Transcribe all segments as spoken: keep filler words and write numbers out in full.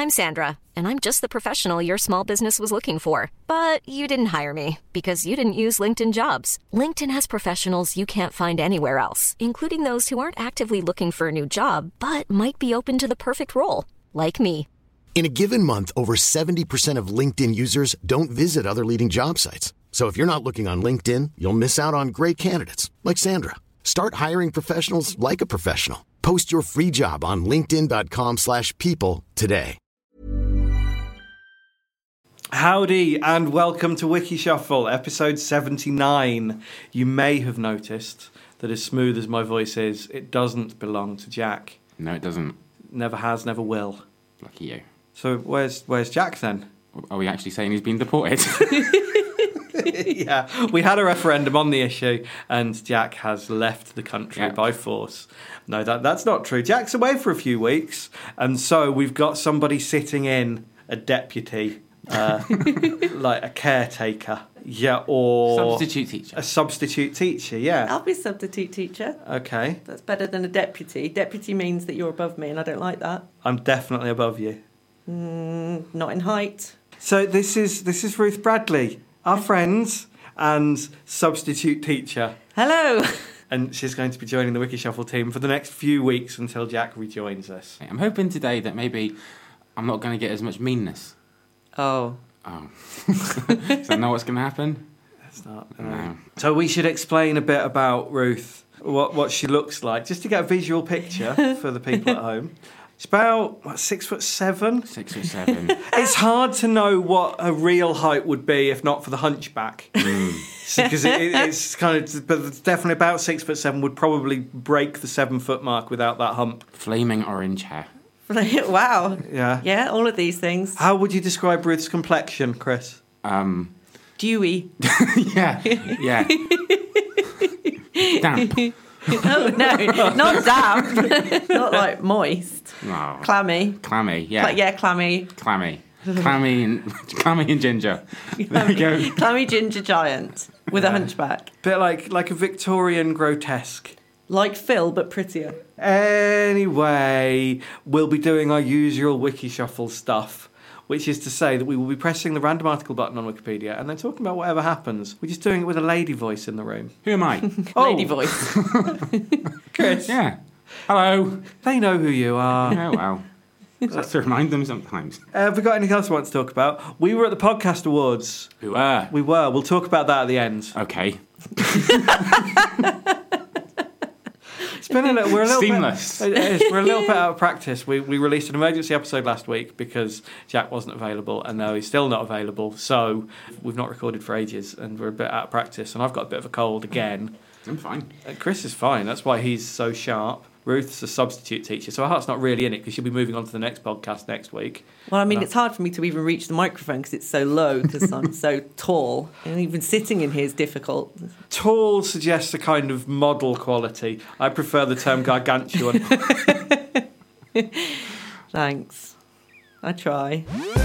I'm Sandra, and I'm just the professional your small business was looking for. But you didn't hire me because you didn't use LinkedIn Jobs. LinkedIn has professionals you can't find anywhere else, including those who aren't actively looking for a new job, but might be open to the perfect role, like me. In a given month, over seventy percent of LinkedIn users don't visit other leading job sites. So if you're not looking on LinkedIn, you'll miss out on great candidates like Sandra. Start hiring professionals like a professional. Post your free job on linkedin.com slash people today. Howdy and welcome to Wiki Shuffle, episode seventy-nine. You may have noticed that as smooth as my voice is, it doesn't belong to Jack. No, it doesn't. Never has, never will. Lucky you. So where's where's Jack then? Are we actually saying he's been deported? Yeah, we had a referendum on the issue and Jack has left the country Yep. by force. No, that that's not true. Jack's away for a few weeks and so we've got somebody sitting in, a deputy, uh, like a caretaker. Yeah, or... Substitute teacher. A substitute teacher, yeah. I'll be substitute teacher. Okay. That's better than a deputy. Deputy means that you're above me, and I don't like that. I'm definitely above you. Mm, not in height. So this is this is Ruth Bradley, our friends and substitute teacher. Hello. And she's going to be joining the Wiki Shuffle team for the next few weeks until Jack rejoins us. I'm hoping today that maybe I'm not going to get as much meanness. Oh. Oh. Does that know what's going to happen? That's not. No. No. So we should explain a bit about Ruth, what what she looks like, just to get a visual picture for the people at home. She's about, what, six foot seven? Six or seven. It's hard to know what a real height would be if not for the hunchback. Because it, it, it's kind of, but it's definitely about six foot seven, would probably break the seven foot mark without that hump. Flaming orange hair. Wow. Yeah. Yeah, all of these things. How would you describe Ruth's complexion, Chris? Um, Dewy. yeah, yeah. Damp. Oh, no, not damp. Not like moist. Oh. Clammy. Clammy, yeah. Cla- yeah, clammy. Clammy. Clammy and, clammy and ginger. There we go. Clammy ginger giant with a hunchback. Bit like like a Victorian grotesque. Like Phil, but prettier. Anyway, we'll be doing our usual Wiki Shuffle stuff, which is to say that we will be pressing the random article button on Wikipedia and then talking about whatever happens. We're just doing it with a lady voice in the room. Who am I? Lady Oh. voice. Chris, Yeah. Hello. they know who you are. Oh, well. Just have to remind them sometimes. Uh, have we got anything else we want to talk about? We were at the Podcast Awards. Who are? We were. We'll talk about that at the end. Okay. It's been a little, we're a little Seamless. Bit, it is, we're a little bit out of practice. We we released an emergency episode last week because Jack wasn't available, and now he's still not available. So we've not recorded for ages, and we're a bit out of practice. And I've got a bit of a cold again. I'm fine. Uh, Chris is fine. That's why he's so sharp. Ruth's a substitute teacher, so her heart's not really in it because she'll be moving on to the next podcast next week. Well, I mean, No. it's hard for me to even reach the microphone because it's so low because I'm so tall. And even sitting in here is difficult. Tall suggests a kind of model quality. I prefer the term gargantuan. Thanks. I try.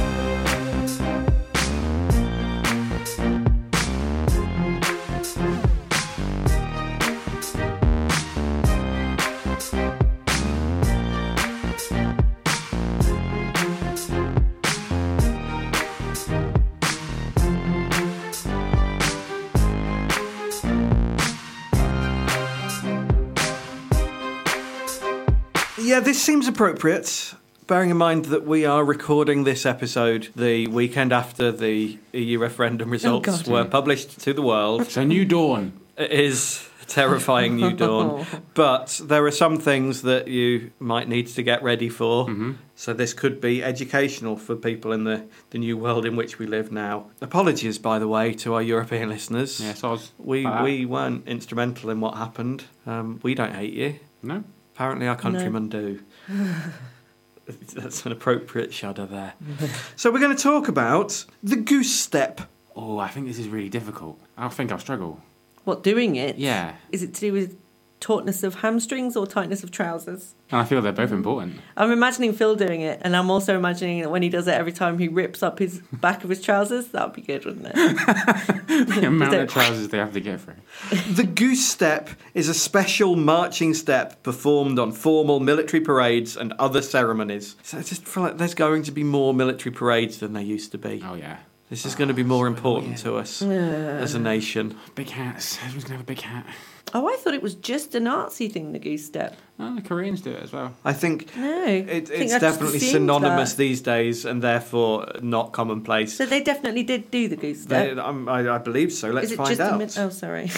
Yeah, this seems appropriate, bearing in mind that we are recording this episode the weekend after the E U referendum results God. were published to the world. It's a new dawn. It is a terrifying new dawn, but there are some things that you might need to get ready for. Mm-hmm. So this could be educational for people in the, the new world in which we live now. Apologies, by the way, to our European listeners. Yes, Oz. We Like that. we weren't instrumental in what happened. Um, we don't hate you. No? Apparently our countrymen do. That's an appropriate shudder there. So we're going to talk about the goose step. Oh, I think this is really difficult. I think I'll struggle. What, doing it? Yeah. Is it to do with tautness of hamstrings or tightness of trousers. And I feel they're both important. I'm imagining Phil doing it, and I'm also imagining that when he does it every time he rips up his back of his trousers, that would be good, wouldn't it? The amount of trousers they have to get through. The goose step is a special marching step performed on formal military parades and other ceremonies. So I just feel like there's going to be more military parades than there used to be. Oh, yeah. This is going to be more so important weird. to us as a nation. Big hats. Everyone's going to have a big hat. Oh, I thought it was just a Nazi thing, the goose step. Oh, the Koreans do it as well. I think No. it, I think it's I just definitely assumed synonymous that. these days and therefore not commonplace. So they definitely did do the goose step. They- I'm- I, I believe so. Let's Is it find just out. a min- Oh, sorry.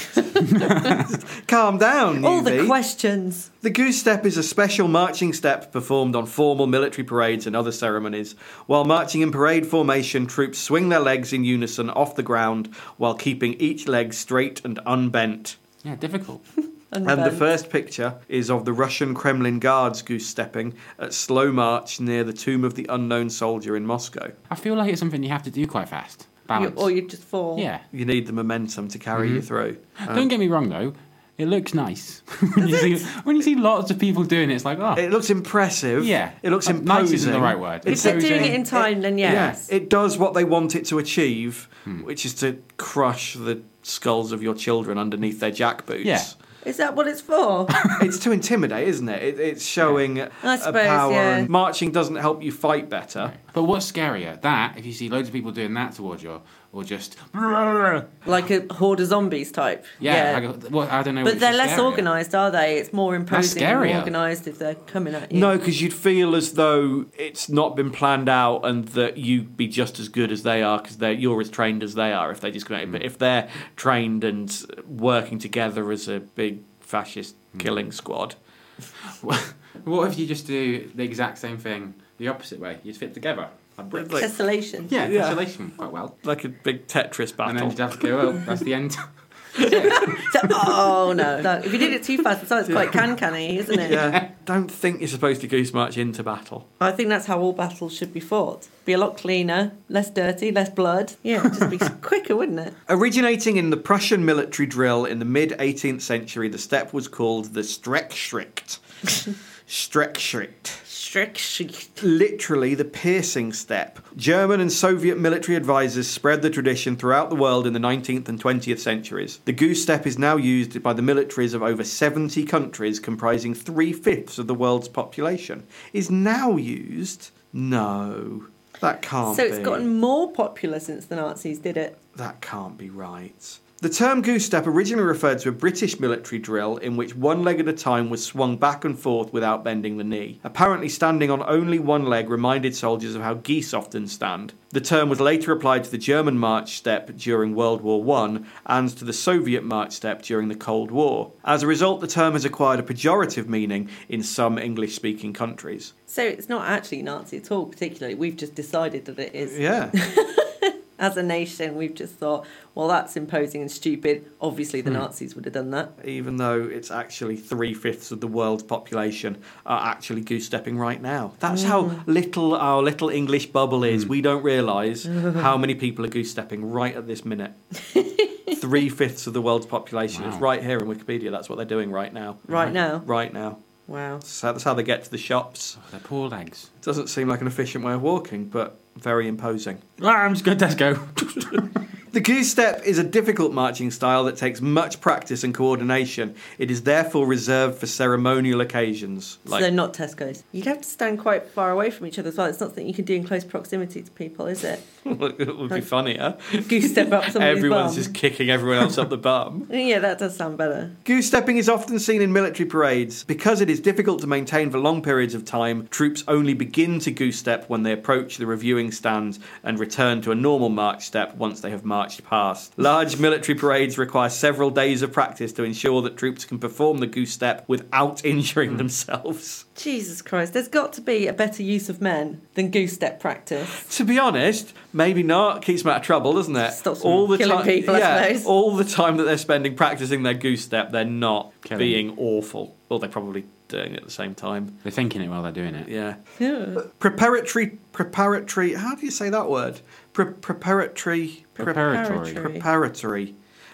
Calm down, All the Newbie. questions. The goose step is a special marching step performed on formal military parades and other ceremonies. While marching in parade formation, troops swing their legs in unison off the ground while keeping each leg straight and unbent. Yeah, difficult. And the first picture is of the Russian Kremlin guards goose stepping at slow march near the tomb of the unknown soldier in Moscow. I feel like it's something you have to do quite fast. You, Balance. or you just fall. Yeah. You need the momentum to carry you through. Um, Don't get me wrong, though. It looks nice. when, you see, when you see lots of people doing it, it's like, oh. It looks impressive. Yeah. It looks Uh, imposing. nice isn't the right word. If they're doing it in time, then yes. Yeah, it does what they want it to achieve, Hmm. which is to crush the skulls of your children underneath their jackboots. Yeah. Is that what it's for? It's to intimidate, isn't it? it it's showing I a suppose, power. yeah. And marching doesn't help you fight better. But what's scarier? That, if you see loads of people doing that towards you, or just... Like a horde of zombies type. Yeah, like, well, I don't know But which they're is less scarier. organised, are they? It's more imposing and scarier. organised if they're coming at you. No, because you'd feel as though it's not been planned out and that you'd be just as good as they are because you're as trained as they are if they just go. But if they're trained and working together as a big fascist killing squad. What if you just do the exact same thing the opposite way? You'd fit together. Like bricks. Like- Tessellation. Yeah, Yeah. tessellation quite well. Like a big Tetris battle. And then you'd have to go, well, that's the end. So- oh no! No, if you did it too fast, it sounds quite can-canny, isn't it? Yeah, don't think you're supposed to goose march into battle. I think that's how all battles should be fought. Be a lot cleaner, less dirty, less blood. Yeah, it'd just be quicker, wouldn't it? Originating in the Prussian military drill in the mid-eighteenth century, the step was called the Streckschritt. Streckschritt. Strict. Literally the piercing step. German and Soviet military advisors spread the tradition throughout the world in the nineteenth and twentieth centuries. The goose step is now used by the militaries of over seventy countries, comprising three-fifths of the world's population. Is now used? No. That can't So be. it's gotten more popular since the Nazis did it. That can't be right. The term goose step originally referred to a British military drill in which one leg at a time was swung back and forth without bending the knee. Apparently, standing on only one leg reminded soldiers of how geese often stand. The term was later applied to the German march step during World War One and to the Soviet march step during the Cold War. As a result, the term has acquired a pejorative meaning in some English-speaking countries. So it's not actually Nazi at all, particularly. We've just decided that it is. Yeah. As a nation, we've just thought, well, that's imposing and stupid. Obviously, the Nazis would have done that. Even though it's actually three-fifths of the world's population are actually goose-stepping right now. That's how little our little English bubble is. We don't realise how many people are goose-stepping right at this minute. Three-fifths of the world's population. Wow. It's right here in Wikipedia. That's what they're doing right now. Right now. Right now. Wow. So that's how they get to the shops. Their poor legs. Doesn't seem like an efficient way of walking, but very imposing. Ah, I'm just going to Tesco. The goose step is a difficult marching style that takes much practice and coordination. It is therefore reserved for ceremonial occasions. So they're not Tesco's. You'd have to stand quite far away from each other as well. It's not something you can do in close proximity to people, is it? It would be funnier. Goose step up somebody's Everyone's bum. just kicking everyone else up the bum. Yeah, that does sound better. Goose stepping is often seen in military parades. Because it is difficult to maintain for long periods of time, troops only begin to goose step when they approach the reviewing stand and return to a normal march step once they have marched past. Large military parades require several days of practice to ensure that troops can perform the goose step without injuring themselves. Jesus Christ, there's got to be a better use of men than goose step practice. To be honest, maybe not. Keeps them out of trouble, doesn't it? Stops them killing people, I yeah, suppose. all the time that they're spending practicing their goose step, they're not Killing. being awful. Well, they're probably doing it at the same time. They're thinking it while they're doing it. Yeah. Yeah. Preparatory, preparatory. How do you say that word? Pre- preparatory, pre- Preparatory. Preparatory. preparatory,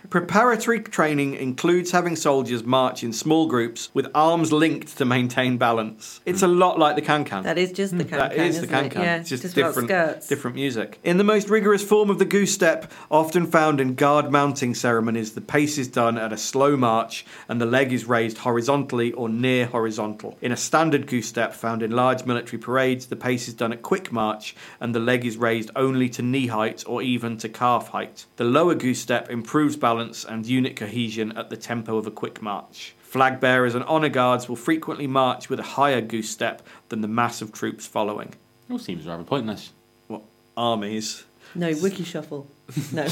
Preparatory training includes having soldiers march in small groups with arms linked to maintain balance. It's a lot like the can-can. That is just the can-can, That is the isn't it? can-can. Yeah, It's just, just without different, skirts. different music. In the most rigorous form of the goose step, often found in guard mounting ceremonies, the pace is done at a slow march and the leg is raised horizontally or near horizontal. In a standard goose step found in large military parades, the pace is done at quick march and the leg is raised only to knee height or even to calf height. The lower goose step improves balance and unit cohesion at the tempo of a quick march. Flag bearers and honour guards will frequently march with a higher goose step than the mass of troops following. It all seems rather pointless. What, armies? No, wiki shuffle. No.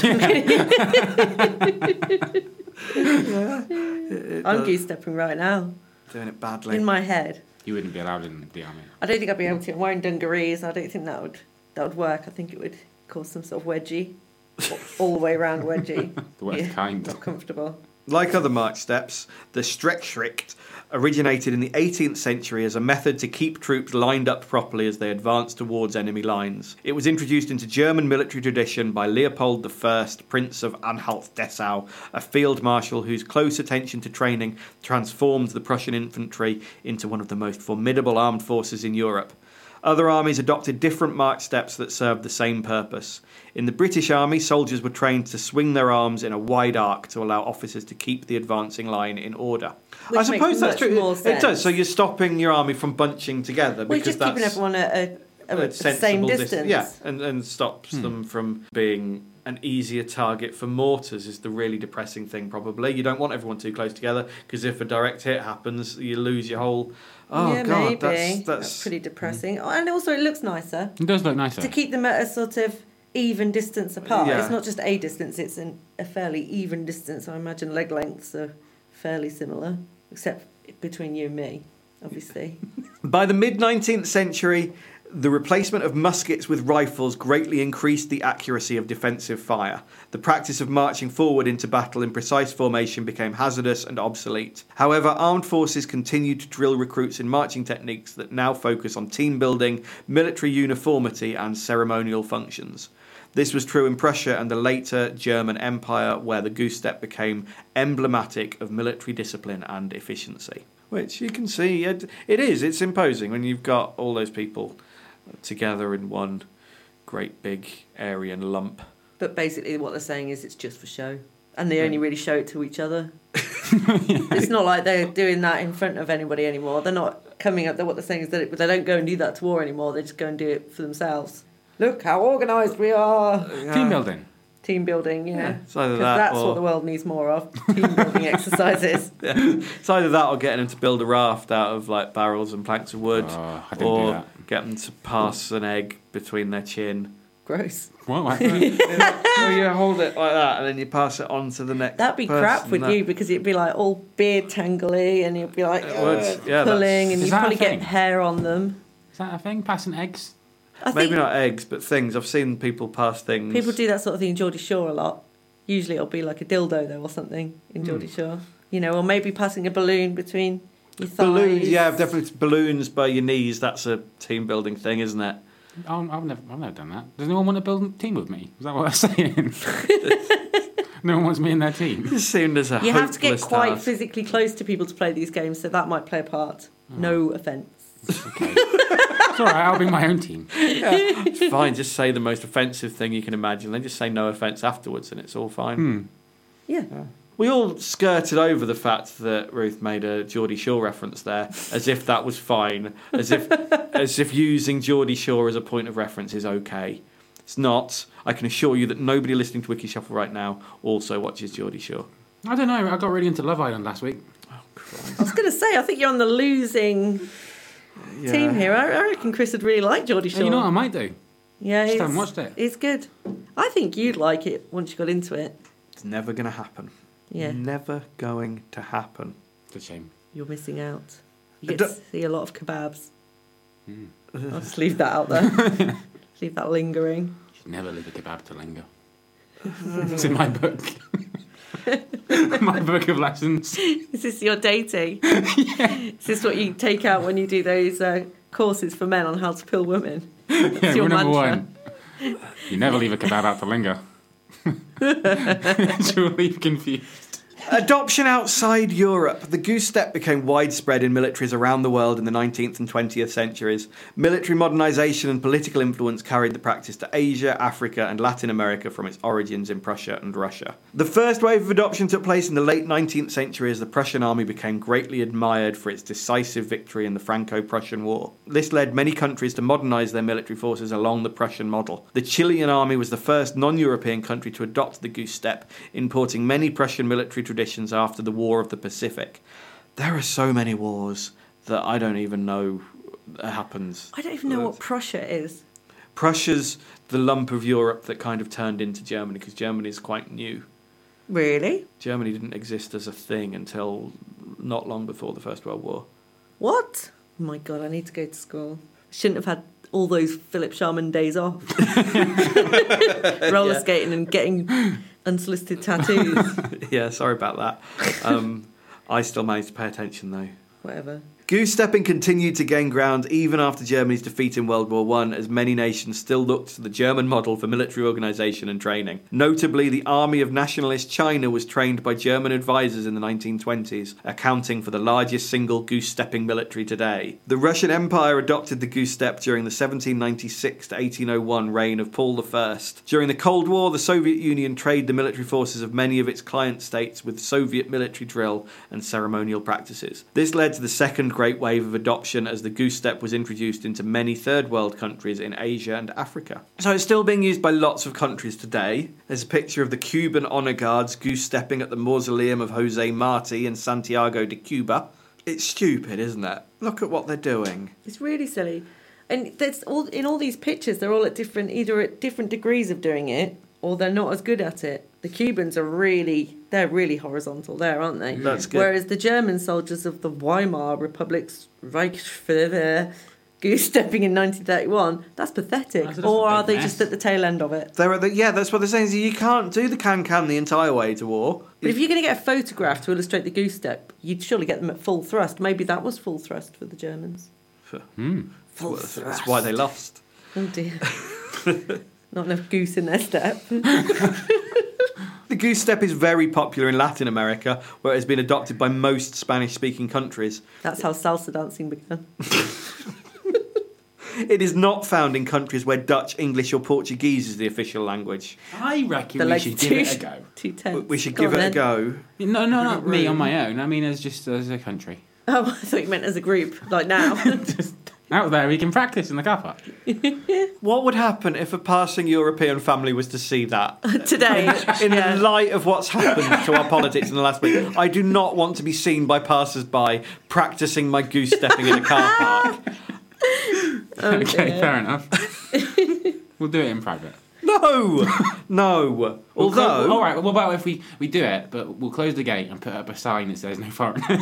I'm goose stepping right now. Doing it badly. In my head. You wouldn't be allowed in the army. I don't think I'd be able to. I'm wearing dungarees. I don't think that would that would work. I think it would cause some sort of wedgie. All the way around wedgie. The worst Yeah, kind. Not comfortable. Like other march steps, the Streckschritt originated in the eighteenth century as a method to keep troops lined up properly as they advanced towards enemy lines. It was introduced into German military tradition by Leopold the First, Prince of Anhalt-Dessau, a field marshal whose close attention to training transformed the Prussian infantry into one of the most formidable armed forces in Europe. Other armies adopted different march steps that served the same purpose. In the British Army, soldiers were trained to swing their arms in a wide arc to allow officers to keep the advancing line in order. Which I suppose makes that's much true. more It sense. does. So you're stopping your army from bunching together Well, because just that's keeping everyone at a, a, a a same sensible dis- distance. yeah, and, and stops them from being an easier target for mortars is the really depressing thing probably. You don't want everyone too close together because if a direct hit happens, you lose your whole... Oh, yeah, God, maybe. that's, That's, pretty depressing. Oh, and also, it looks nicer It does look nicer. to keep them at a sort of even distance apart. Yeah. It's not just a distance; it's an, a fairly even distance. I imagine leg lengths are fairly similar, except between you and me, obviously. By the mid-nineteenth century, the replacement of muskets with rifles greatly increased the accuracy of defensive fire. The practice of marching forward into battle in precise formation became hazardous and obsolete. However, armed forces continued to drill recruits in marching techniques that now focus on team building, military uniformity and ceremonial functions. This was true in Prussia and the later German Empire, where the goose step became emblematic of military discipline and efficiency. Which you can see, it, it is, it's imposing when you've got all those people together in one great big Aryan lump. But basically, what they're saying is it's just for show, and they only really show it to each other. It's not like they're doing that in front of anybody anymore. They're not coming up. What they're saying is that they don't go and do that to war anymore. They just go and do it for themselves. Look how organised we are. Team building. Team building, yeah. Yeah, it's either 'Cause that that's or- what the world needs more of. Team building exercises. Yeah. It's either that or getting them to build a raft out of like barrels and planks of wood, Oh, I didn't or do that. get them to pass an egg between their chin. Gross. What? What? Oh, you hold it like that, and then you pass it on to the next. That'd be person. crap with That- you because it'd be like all beard tangly and you'd be like It would, "Ugh," yeah, pulling that's- and Is you'd that a probably get thing? hair on them. Is that a thing? Passing eggs? I Maybe think not eggs, but things. I've seen people pass things. people do that sort of thing in Geordie Shore a lot. Usually it'll be like a dildo though or something in Geordie Shore. You know, or maybe passing a balloon between your thighs. balloons. Yeah, definitely balloons by your knees. That's a team building thing, isn't it? Oh, I've never, I've never done that. Does anyone want to build a team with me? Is that what I'm saying? No one wants me in their team. It seemed as a You have to get hopeless quite task. physically close to people to play these games, so that might play a part. No offence. Okay. It's all right. I'll be my own team. It's fine. Just say the most offensive thing you can imagine. Then just say no offence afterwards, and it's all fine. Hmm. Yeah. We all skirted over the fact that Ruth made a Geordie Shore reference there, as if that was fine, as if as if using Geordie Shore as a point of reference is okay. It's not. I can assure you that nobody listening to Wiki Shuffle right now also watches Geordie Shore. I don't know. I got really into Love Island last week. I was going to say, I think you're on the losing team here. I, I reckon Chris would really like Geordie Shore. You know what I might do? Yeah, Just it's, haven't watched it. It's good. I think you'd like it once you got into it. It's never going to happen. Yeah, Never going to happen. It's a shame. you're missing out. You I get to don't- see a lot of kebabs. I'll just leave that out there. Leave that lingering. You should never leave a kebab to linger. It's in my book. My book of lessons. Is this your dating? Is this what you take out when you do those uh, courses for men on how to pill women? That's Yeah, your rule number mantra. one. You never leave a kebab out to linger. Truly confused. Adoption outside Europe. The goose step became widespread in militaries around the world in the nineteenth and twentieth centuries. Military modernisation and political influence carried the practice to Asia, Africa and Latin America from its origins in Prussia and Russia. The first wave of adoption took place in the late nineteenth century as the Prussian army became greatly admired for its decisive victory in the Franco-Prussian War. This led many countries to modernise their military forces along the Prussian model. The Chilean army was the first non-European country to adopt the goose step, importing many Prussian military traditions after the War of the Pacific. There are so many wars that I don't even know happens. I don't even know what Prussia is. Prussia's the lump of Europe that kind of turned into Germany, because Germany is quite new. Really? Germany didn't exist as a thing until not long before the First World War. What? Oh my God, I need to go to school. I shouldn't have had all those Philip Sharman days off. Roller Yeah. skating and getting unsolicited tattoos. Yeah, sorry about that. Um, I still managed to pay attention though. Whatever. Goose stepping continued to gain ground even after Germany's defeat in World War One, as many nations still looked to the German model for military organisation and training. Notably, the Army of Nationalist China was trained by German advisors in the nineteen twenties, accounting for the largest single goose-stepping military today. The Russian Empire adopted the goose step during the seventeen ninety-six to eighteen oh one reign of Paul the First. During the Cold War, the Soviet Union trained the military forces of many of its client states with Soviet military drill and ceremonial practices. This led to the second great wave of adoption as the goose step was introduced into many third world countries in Asia and Africa. So it's still being used by lots of countries today. There's a picture of the Cuban honor guards goose stepping at the mausoleum of Jose Marti in Santiago de Cuba. It's stupid, isn't it? Look at what they're doing. It's really silly. And there's all in all these pictures, they're all at different, either at different degrees of doing it, or they're not as good at it. The Cubans are really, they're really horizontal there, aren't they? That's good. Whereas the German soldiers of the Weimar Republic's Reichswehr goose stepping in nineteen thirty-one, that's pathetic. That's just Or a are big they mess. just at the tail end of it? They're at the, yeah, that's what they're saying. Is you can't do the can-can the entire way to war. But if you're going to get a photograph to illustrate the goose step, you'd surely get them at full thrust. Maybe that was full thrust for the Germans. Hmm. Full That's, thrust. that's why they lost. Oh dear. Not enough goose in their step. The goose step is very popular in Latin America, where it has been adopted by most Spanish-speaking countries. That's how salsa dancing began. It is not found in countries where Dutch, English or Portuguese is the official language. I reckon The we legs should too, give it a go. too tense. We should Go give on it a then. go. No, no, not me on my own. I mean, as just as a country. Oh, I thought you meant as a group, like now. Just out there, we can practice in the car park. What would happen if a passing European family was to see that? Today. In yeah. light of what's happened to our politics in the last week, I do not want to be seen by passers-by practising my goose stepping in a car park. Oh, Okay, dear. fair enough. We'll do it in private. No! No. We'll Although... clo- all right. What about if we, we do it, but we'll close the gate and put up a sign that says no foreigners?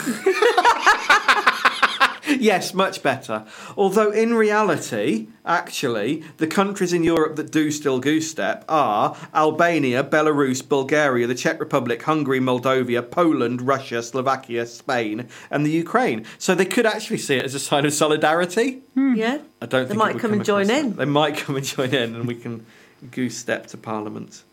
Yes, much better. Although in reality, actually, the countries in Europe that do still goose step are Albania, Belarus, Bulgaria, the Czech Republic, Hungary, Moldova, Poland, Russia, Slovakia, Spain, and the Ukraine. So they could actually see it as a sign of solidarity. Yeah. I don't They think might it would come and join across in. that. They might come and join in, and we can goose step to Parliament.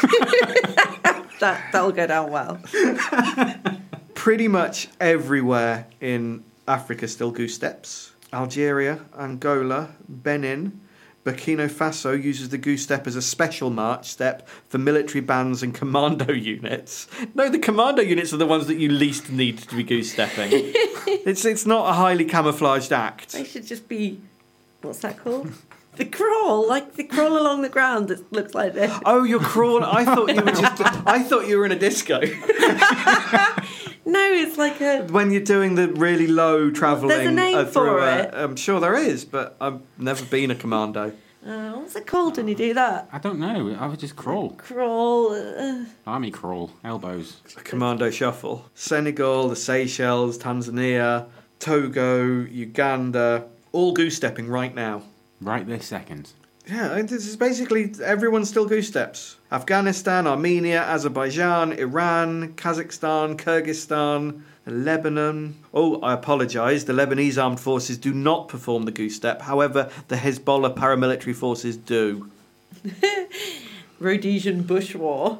That, that'll go down well. Pretty much everywhere in Africa still goose steps. Algeria, Angola, Benin, Burkina Faso uses the goose step as a special march step for military bands and commando units. No, the commando units are the ones that you least need to be goose stepping. it's it's not a highly camouflaged act. They should just be, what's that called? The crawl, like the crawl along the ground that looks like this. Oh, you're crawling. I thought you were just. I thought you were in a disco. No, it's like a... When you're doing the really low travelling. There's a name uh, through for a- it. I'm sure there is, but I've never been a commando. Uh, what's it called when you do that? I don't know. I would just crawl. Crawl... Uh, Army crawl. Elbows. A commando shuffle. Senegal, the Seychelles, Tanzania, Togo, Uganda, all goose stepping right now. Right this second. Yeah, and this is basically everyone still goose steps. Afghanistan, Armenia, Azerbaijan, Iran, Kazakhstan, Kyrgyzstan, Lebanon. Oh, I apologise. The Lebanese armed forces do not perform the goose step. However, the Hezbollah paramilitary forces do. Rhodesian Bush War.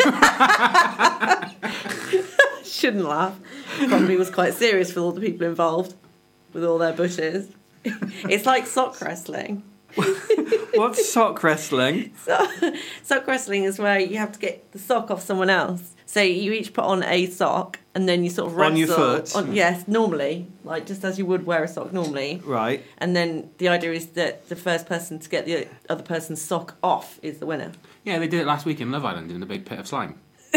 Shouldn't laugh. Probably was quite serious for all the people involved with all their bushes. It's like sock wrestling. What's sock wrestling? So, sock wrestling is where you have to get the sock off someone else. So you each put on a sock and then you sort of wrestle. On your foot? On, yes, normally. Like just as you would wear a sock normally. Right. And then the idea is that the first person to get the other person's sock off is the winner. Yeah, they did it last week in Love Island in the big pit of slime.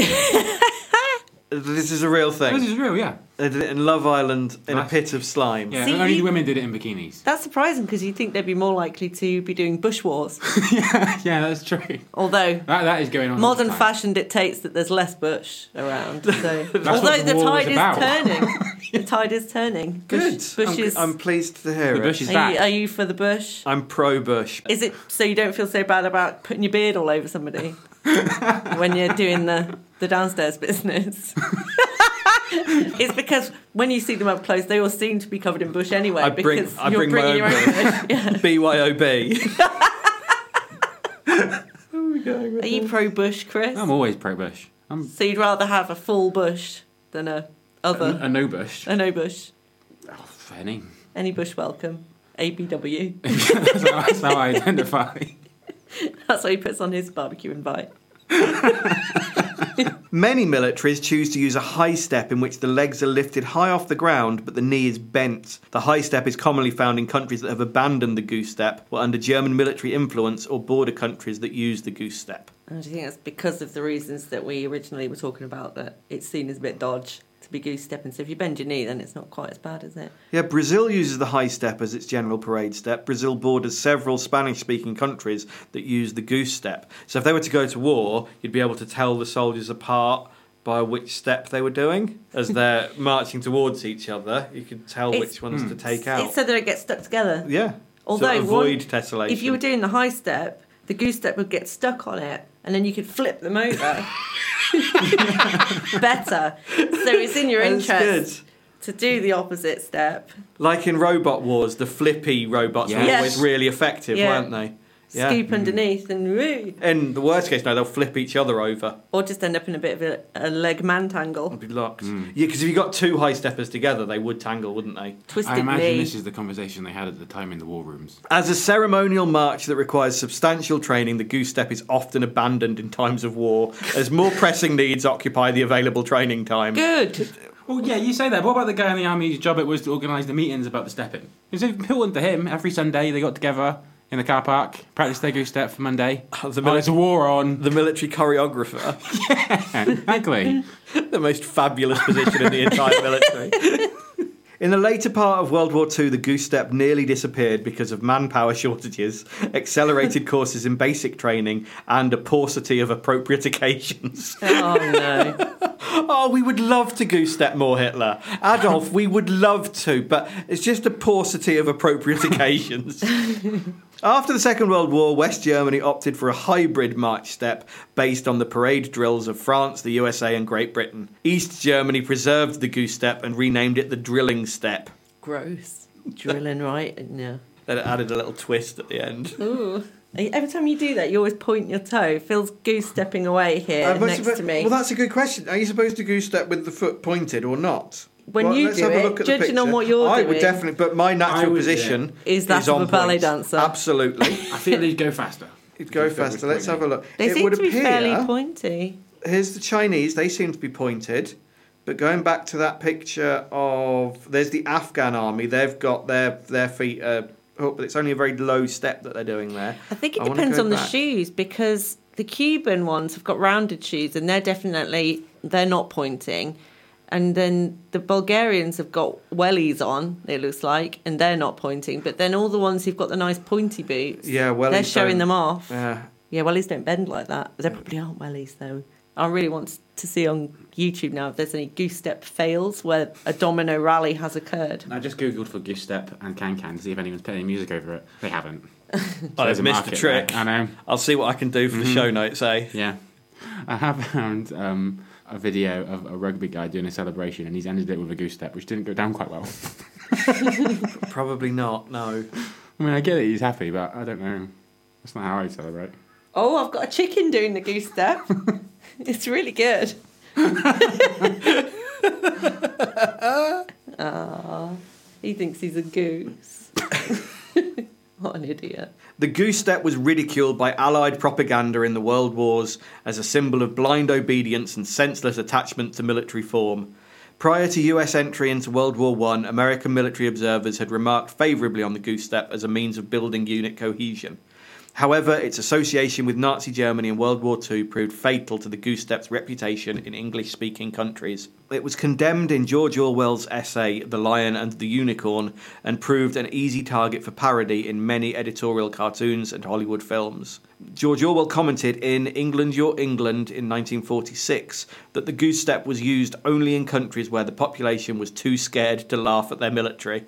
This is a real thing. This is real, yeah. They did it in Love Island in Nice. a pit of slime. Yeah, See, only you- the women did it in bikinis. That's surprising because you'd think they'd be more likely to be doing bush wars. yeah, yeah, that's true. Although That, that is going on. all modern the time. fashion dictates that there's less bush around. So. That's Although what the the war tide was is about. turning. The tide is turning. Good. Bush, bush I'm, is, I'm pleased to hear The it. bush is are, back. you, are you for the bush? I'm pro-bush. Is it so you don't feel so bad about putting your beard all over somebody when you're doing the, the downstairs business? It's because when you see them up close, they all seem to be covered in bush anyway. I bring, because I you're bring my bringing own your own bush. bush. Yeah. B Y O B. Are you pro bush, Chris? I'm always pro bush. I'm So you'd rather have a full bush than a other a no bush. a no bush? Oh, funny. Any bush welcome. A B W. that's, how, that's how I identify. That's what he puts on his barbecue invite. Many militaries choose to use a high step in which the legs are lifted high off the ground but the knee is bent. The high step is commonly found in countries that have abandoned the goose step, or under German military influence, or border countries that use the goose step. And do you think that's because of the reasons that we originally were talking about, that it's seen as a bit dodge to be goose stepping? So if you bend your knee, then it's not quite as bad, is it? Yeah, Brazil uses the high step as its general parade step. Brazil borders several Spanish-speaking countries that use the goose step. So if they were to go to war, you'd be able to tell the soldiers apart by which step they were doing. As they're marching towards each other, you could tell It's- which ones to take out. It's so that it gets stuck together. Yeah. Although so avoid one- tessellation. If you were doing the high step, the goose step would get stuck on it, and then you could flip them over. Better. So it's in your That's interest good. to do the opposite step. Like in Robot Wars, the flippy robots were Yes. always really effective, Yeah. weren't they? Yeah. Scoop underneath and woo. In the worst case, no, they'll flip each other over. Or just end up in a bit of a, a leg man tangle. It'll be locked. Yeah, because if you got two high steppers together, they would tangle, wouldn't they? Twisted I imagine knee. this is the conversation they had at the time in the war rooms. As a ceremonial march that requires substantial training, the goose step is often abandoned in times of war, as more pressing needs occupy the available training time. Good. Well, yeah, you say that. What about the guy in the army whose job it was to organise the meetings about the stepping? It was important to him. Every Sunday they got together in the car park, practiced their goose step for Monday. Oh, the oh, mili- there's a war on. The military choreographer. Exactly. The most fabulous position in the entire military. In the later part of World War Two, the goose step nearly disappeared because of manpower shortages, accelerated courses in basic training, and a paucity of appropriate occasions. Oh, no. Oh, we would love to goose step more, Hitler. Adolf, we would love to, but it's just a paucity of appropriate occasions. After the Second World War, West Germany opted for a hybrid march step based on the parade drills of France, the U S A and Great Britain. East Germany preserved the goose step and renamed it the drilling step. Gross. Drilling, right? Yeah. Then it added a little twist at the end. Ooh. Every time you do that, you always point your toe. Phil's goose stepping away here Uh, but- next but- to me. Well, that's a good question. Are you supposed to goose step with the foot pointed or not? When Well, you let's do have a it, look at the judging on picture. what you're I would doing- definitely, but my I natural would, position Is that of on a ballet point. dancer? Absolutely. I feel they'd go faster. It'd go If it was faster. Let's have a pointing. look. They it seem would to be appear. fairly pointy. Here's the Chinese. They seem to be pointed. But going back to that picture of, there's the Afghan army. They've got their their feet uh, up, but it's only a very low step that they're doing there. I think it I wanna depends go on the back. shoes, because the Cuban ones have got rounded shoes and they're definitely, they're not pointing. And then the Bulgarians have got wellies on, it looks like, and they're not pointing. But then all the ones who've got the nice pointy boots, Yeah, wellies they're showing don't- them off. Yeah. Yeah, wellies don't bend like that. They probably aren't wellies, though. I really want to see on YouTube now if there's any goose step fails where a domino rally has occurred. I just googled for goose step and can can to see if anyone's put any music over it. They haven't. So I've there's a missed the market trick. there. I know. I'll see what I can do for the show notes, eh? Yeah. I have found um, a video of a rugby guy doing a celebration and he's ended it with a goose step, which didn't go down quite well. Probably not, no. I mean, I get it, he's happy, but I don't know. That's not how I celebrate. Oh, I've got a chicken doing the goose step. It's really good. Ah, he thinks he's a goose. What an idiot. The goose step was ridiculed by Allied propaganda in the World Wars as a symbol of blind obedience and senseless attachment to military form. Prior to U S entry into World War One, American military observers had remarked favourably on the goose step as a means of building unit cohesion. However, its association with Nazi Germany in World War Two proved fatal to the goose step's reputation in English-speaking countries. It was condemned in George Orwell's essay The Lion and the Unicorn and proved an easy target for parody in many editorial cartoons and Hollywood films. George Orwell commented in England, Your England in nineteen forty-six that the goose step was used only in countries where the population was too scared to laugh at their military.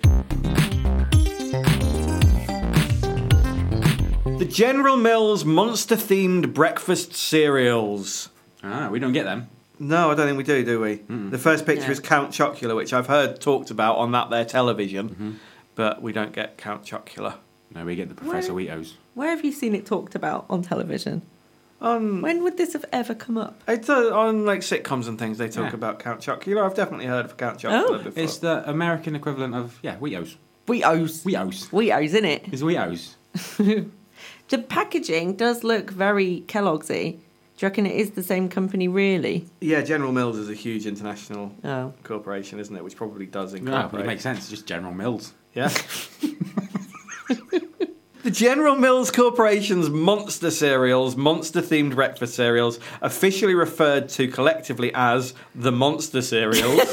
The General Mills monster-themed breakfast cereals. Ah, we don't get them. No, I don't think we do, do we? Mm-mm. The first picture No. is Count Chocula, which I've heard talked about on that there television, Mm-hmm. but we don't get Count Chocula. No, we get the Professor Wheatos. Where have you seen it talked about on television? On When would this have ever come up? it's, uh, on like sitcoms and things, they talk Yeah. about Count Chocula. I've definitely heard of Count Chocula Oh. before. It's the American equivalent of, yeah, Wheatos. Wheatos. Wheatos. Wheatos, isn't it? It's Wheatos. The packaging does look very Kellogg's-y. Do you reckon it is the same company, really? Yeah, General Mills is a huge international Oh. corporation, isn't it? Which probably does No, incorporate. but it makes sense. It's just General Mills. Yeah. The General Mills Corporation's monster cereals, monster-themed breakfast cereals, officially referred to collectively as the Monster Cereals,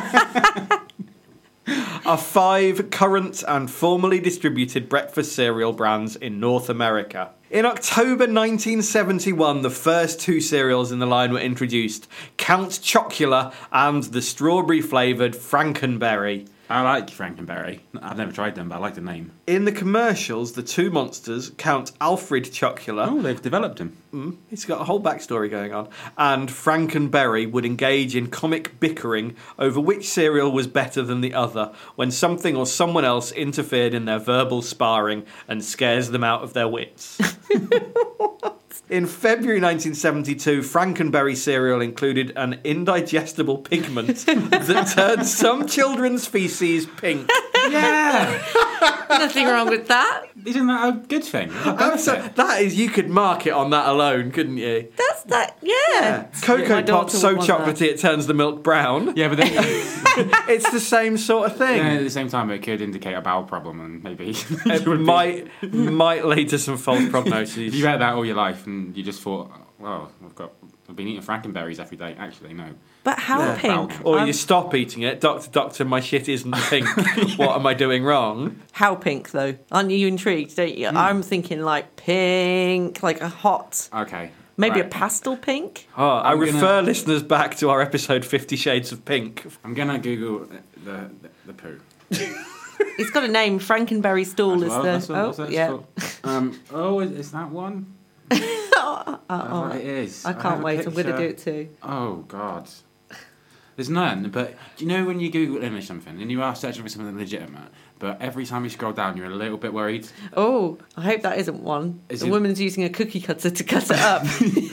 are five current and formerly distributed breakfast cereal brands in North America. In October nineteen seventy-one, the first two cereals in the line were introduced, Count Chocula and the strawberry-flavoured Frankenberry. I like Frankenberry. I've never tried them, but I like the name. In the commercials, the two monsters, Count Alfred Chocula, Oh, they've developed them. mm, he's got a whole backstory going on, and Frankenberry would engage in comic bickering over which cereal was better than the other when something or someone else interfered in their verbal sparring and scares them out of their wits. In February nineteen seventy-two, Frankenberry cereal included an indigestible pigment that turned some children's feces pink. Yeah! Nothing wrong with that. Isn't that a good thing? It's a And so benefit. that is, you could market on that alone, couldn't you? That's that, yeah. Yeah. Cocoa My Pop's daughter so would want chocolatey that. it turns the milk brown. Yeah, but then It's the same sort of thing. yeah, at the same time, it could indicate a bowel problem, and maybe It might might lead to some false prognoses. if you had that all your life and you just thought, well, I've got, I've been eating Frankenberries every day. Actually, no. But how Yeah. pink? Or I'm- you stop eating it, doctor, doctor, my shit isn't pink. What am I doing wrong? How pink, though? Aren't you intrigued, don't you? I'm thinking like pink, like a hot, Okay. maybe right. a pastel pink. Oh, I I'm gonna- refer listeners back to our episode Fifty Shades of Pink. I'm gonna Google the the, the poo. It's got a name, Frankenberry Stool As is well, the... that's what- oh, that's what it's yeah. called. Um, oh, is, is that one? That's what it is. I have can't a wait, I'm going to picture. do it too. Oh God. There's none, but do you know when you Google image something and you are searching for something legitimate, but every time you scroll down, you're a little bit worried. Oh, I hope that isn't one. Is the it- woman's using a cookie cutter to cut it up.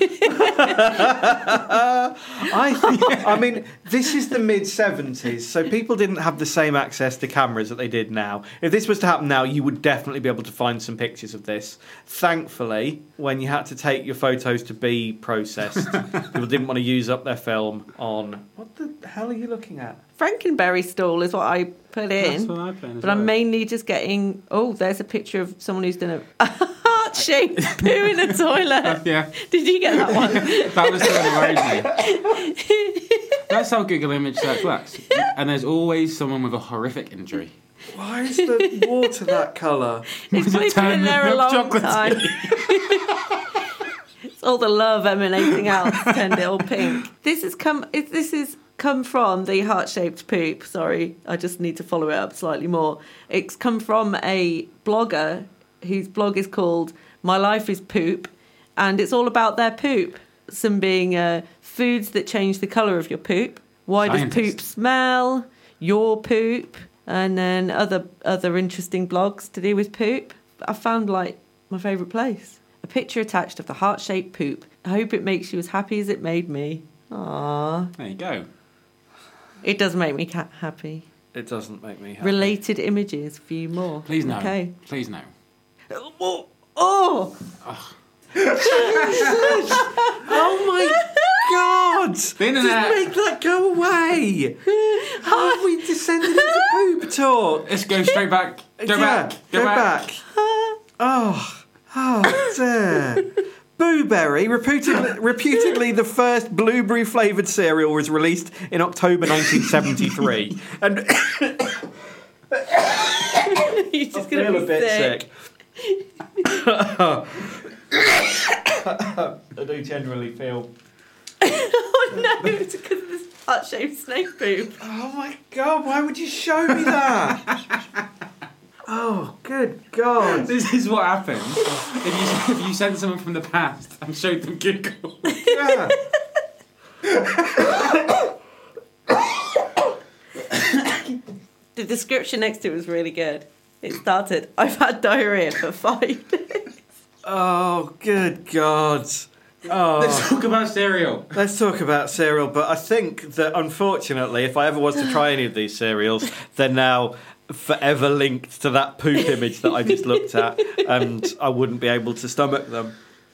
I, I mean, this is the mid seventies, so people didn't have the same access to cameras that they did now. If this was to happen now, you would definitely be able to find some pictures of this. Thankfully, when you had to take your photos to be processed, people didn't want to use up their film on... What the hell are you looking at? Frankenberry Stool is what I put That's in. what I put in as But I'm well. mainly just getting... Oh, there's a picture of someone who's done a heart-shaped poo in a toilet. Yeah, Did you get that one? that was the one that worried me. That's how Google image search works. And there's always someone with a horrific injury. Why is the water that colour? It's probably been in there a milk long chocolate? time. It's all the love emanating out to turned it all pink. This has come. It, this is come from the heart-shaped poop. Sorry, I just need to follow it up slightly more. It's come from a blogger whose blog is called "My Life Is Poop," and it's all about their poop. Some being uh, foods that change the colour of your poop. Why does poop Scientists. smell? Your poop. And then other other interesting blogs to do with poop. I found like my favourite place. A picture attached of the heart-shaped poop. I hope it makes you as happy as it made me. Aww. There you go. It does make me ca- happy. It doesn't make me happy. Related images, view more. Please no. Okay. Please no. Oh! Oh, Oh my God! The internet. Just make that go away! How have we descended into poop talk? Let's go straight back. Go Yeah, back. Go, go back. back. Oh, oh dear. Booberry, reputedly, reputedly the first blueberry-flavoured cereal, was released in October nineteen seventy-three. And you're just I going feel to a be bit sick. sick. I do generally feel... Oh no, it's because of this heart-shaped snake poop. Oh my God, why would you show me that? Oh, good God. This is what happens if you if you send someone from the past and showed them Google. Yeah. The description next to it was really good. It started, I've had diarrhea for five days. Oh, good God. Oh. Let's talk about cereal. Let's talk about cereal, but I think that unfortunately, if I ever was to try any of these cereals, they're now forever linked to that poop image that I just looked at, and I wouldn't be able to stomach them.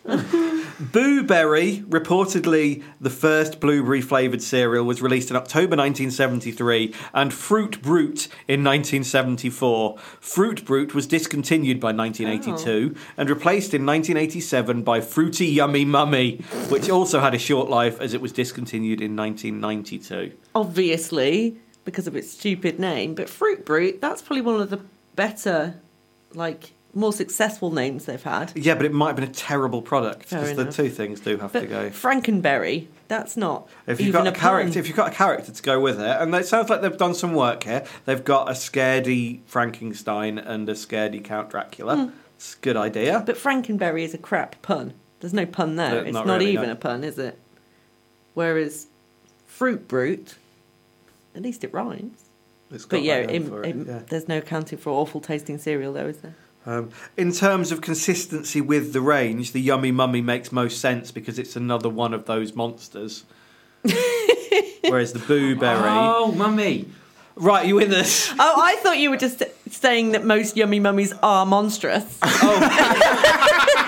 Booberry, reportedly the first blueberry-flavoured cereal, was released in October nineteen seventy-three, and Fruit Brute in nineteen seventy-four. Fruit Brute was discontinued by nineteen eighty-two oh. and replaced in nineteen eighty-seven by Fruity Yummy Mummy, which also had a short life as it was discontinued in nineteen ninety-two. Obviously, because of its stupid name, but Fruit Brute, that's probably one of the better, like, more successful names they've had. Yeah, but it might have been a terrible product, because the enough. two things do have But to go. Frankenberry, that's not If you've even got a, a character, pun. if you've got a character to go with it, and it sounds like they've done some work here. They've got a scaredy Frankenstein and a scaredy Count Dracula. Mm. It's a good idea. But Frankenberry is a crap pun. There's no pun there. No, it's not not, really, even no. a pun, is it? Whereas Fruit Brute, at least it rhymes. It's got But yeah, that going it, for it, it, yeah. there's no accounting for awful tasting cereal, though, is there? Um, in terms of consistency with the range, the Yummy Mummy makes most sense because it's another one of those monsters. Whereas the Booberry... Oh, mummy. Right, you with us? Oh, I thought you were just saying that most Yummy Mummies are monstrous. Oh.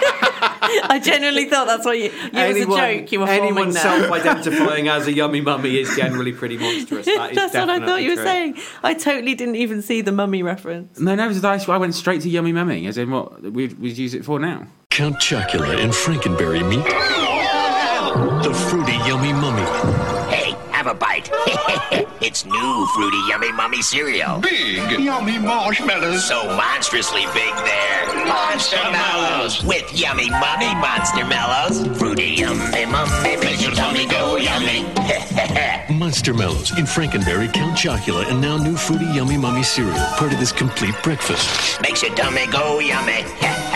I genuinely thought that's what you... It anyone, was a joke you were anyone forming there. self-identifying as a Yummy Mummy is generally pretty monstrous. That is That's what I thought you were true. saying. I totally didn't even see the mummy reference. No, no, did I, I went straight to Yummy Mummy, as in what we'd, we'd use it for now. Count Chocula and Frankenberry meet the Fruity Yummy Mummy. Hey, have a bite. It's new Fruity Yummy Mummy cereal. Big, yummy marshmallows. So monstrously big they're Monster Mellows. With Yummy Mummy Monster Mellows. Fruity Yummy Mummy makes your tummy go yummy. Monster Mellows in Frankenberry, Count Chocula, and now new Fruity Yummy Mummy cereal. Part of this complete breakfast. Makes your tummy go yummy.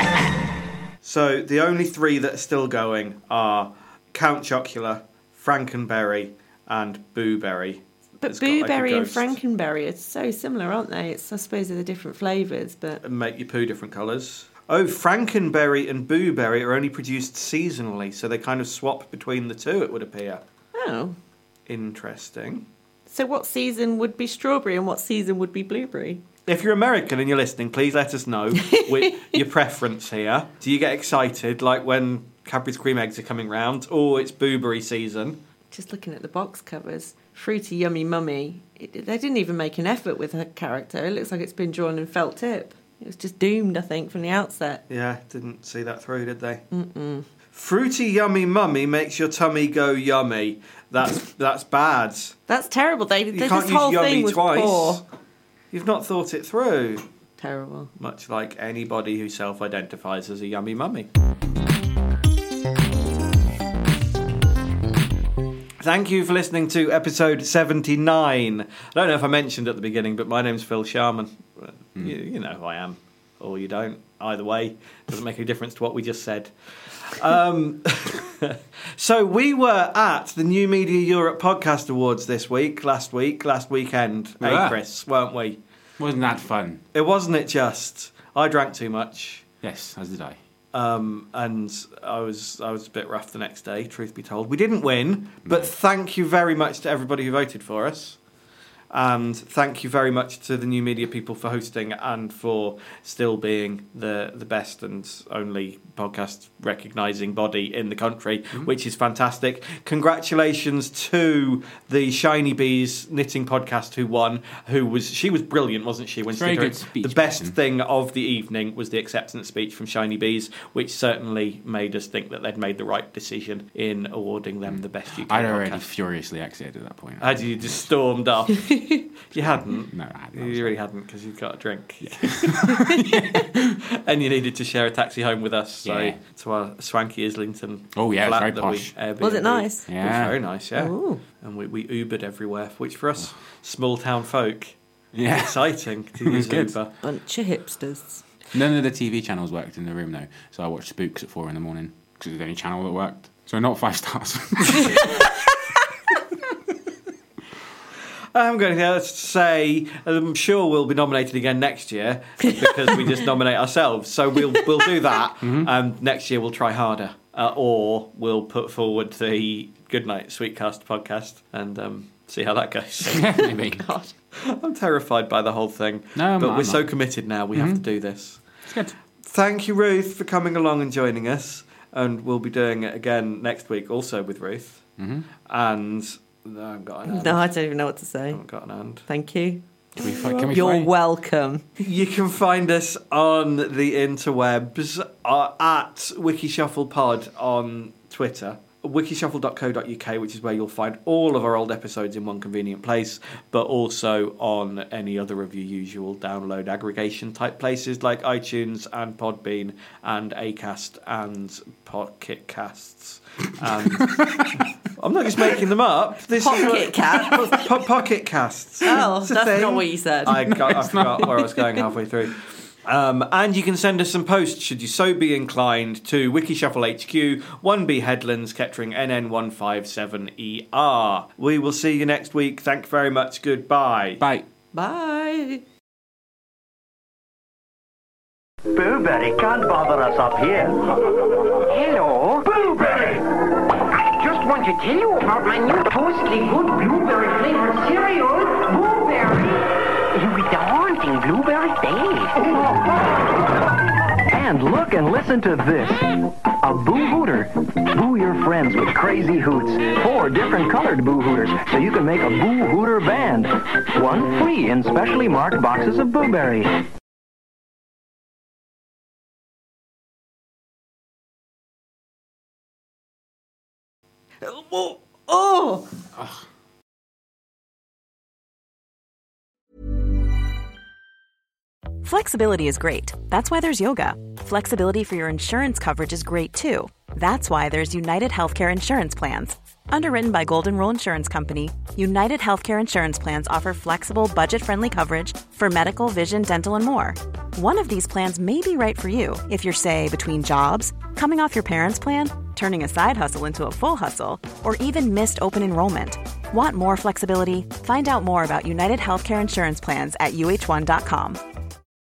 So the only three that are still going are Count Chocula, Frankenberry, and Booberry. But It's got like a Booberry and ghost. Frankenberry are so similar, aren't they? It's, I suppose they're the different flavours, but... And make your poo different colours. Oh, Frankenberry and Booberry are only produced seasonally, so they kind of swap between the two, it would appear. Oh. Interesting. So what season would be strawberry and what season would be blueberry? If you're American and you're listening, please let us know with your preference here. Do you get excited, like when Cadbury's cream eggs are coming round? Oh, it's Booberry season. Just looking at the box covers, Fruity Yummy Mummy, it, they didn't even make an effort with her character. It looks like it's been drawn in felt tip. It was just doomed, I think, from the outset. Yeah, didn't see that through, did they? Mm-mm. Fruity Yummy Mummy makes your tummy go yummy. That's that's bad. That's terrible. They, You they, can't this use whole yummy thing was twice. poor. You've not thought it through. Terrible. Much like anybody who self-identifies as a yummy mummy. Thank you for listening to episode seventy-nine. I don't know if I mentioned at the beginning, but my name's Phil Sharman. Mm. You, you know who I am, or you don't. Either way, doesn't make any difference to what we just said. Um, so we were at the New Media Europe Podcast Awards this week, last week, last weekend, We hey were. Chris, weren't we? Wasn't that fun? It wasn't it just. I drank too much. Yes, as did I. Um, and I was I was a bit rough the next day, truth be told. We didn't win, but thank you very much to everybody who voted for us. And thank you very much to the New Media people for hosting and for still being the, the best and only podcast recognising body in the country, mm-hmm. which is fantastic. Congratulations to the Shiny Bees knitting podcast who won. Who was she was brilliant, wasn't she? When she Very did her- good speech, the best person. thing of the evening was the acceptance speech from Shiny Bees, which certainly made us think that they'd made the right decision in awarding them the best U K I'd podcast. already furiously exited at that point. Had you just stormed off? You hadn't. No, I hadn't. You really hadn't because you'd got a drink. Yeah. And you needed to share a taxi home with us. So Yeah. to our swanky Islington Oh, yeah, it was flat very that posh. we Airbnb'd. Was it nice? It was Yeah. very nice, yeah. Ooh. And we, we Ubered everywhere, which for us small town folk, Yeah. exciting to It was use good. Uber. Bunch of hipsters. None of the T V channels worked in the room, though. So I watched Spooks at four in the morning because it was the only channel that worked. So not five stars. I'm going to say I'm sure we'll be nominated again next year because we just nominate ourselves. So we'll we'll do that. Mm-hmm. And next year we'll try harder, uh, or we'll put forward the Goodnight Sweetcast podcast and um, see how that goes. Maybe. God. I'm terrified by the whole thing, No, I'm but not, we're I'm so not. committed now. We have to do this. It's good. Thank you, Ruth, for coming along and joining us. And we'll be doing it again next week, also with Ruth. Mm-hmm. And no, I haven't got an hand. No, I don't even know what to say. I haven't got an hand. Thank you. Can we, fi- can we You're find- welcome. You can find us on the interwebs uh, at WikiShufflePod on Twitter, wikishuffle dot co dot uk, which is where you'll find all of our old episodes in one convenient place, but also on any other of your usual download aggregation type places like iTunes and Podbean and Acast and Pocket Casts. And I'm not just making them up. This is Pocket what- cat. Po- Pocket Casts. Oh, It's a that's thing. not what you said. I, got, I forgot where I was going halfway through. Um, and you can send us some posts, should you so be inclined, to WikiShuffle H Q, one B Headlands, Kettering N N one five seven E R. We will see you next week. Thank you very much. Goodbye. Bye. Bye. Booberry can't bother us up here. Hello? Booberry! I just want to tell you about my new tostly good blueberry flavored cereal, Blueberry. With the haunting blueberry taste. And look and listen to this. A Boo Hooter. Boo your friends with crazy hoots. Four different colored Boo Hooters, so you can make a Boo Hooter band. One free in specially marked boxes of Booberry. Oh! Oh! Flexibility is great. That's why there's yoga. Flexibility for your insurance coverage is great too. That's why there's United Healthcare Insurance Plans. Underwritten by Golden Rule Insurance Company, United Healthcare Insurance Plans offer flexible, budget-friendly coverage for medical, vision, dental, and more. One of these plans may be right for you if you're, say, between jobs, coming off your parents' plan, turning a side hustle into a full hustle, or even missed open enrollment. Want more flexibility? Find out more about United Healthcare Insurance Plans at U H one dot com.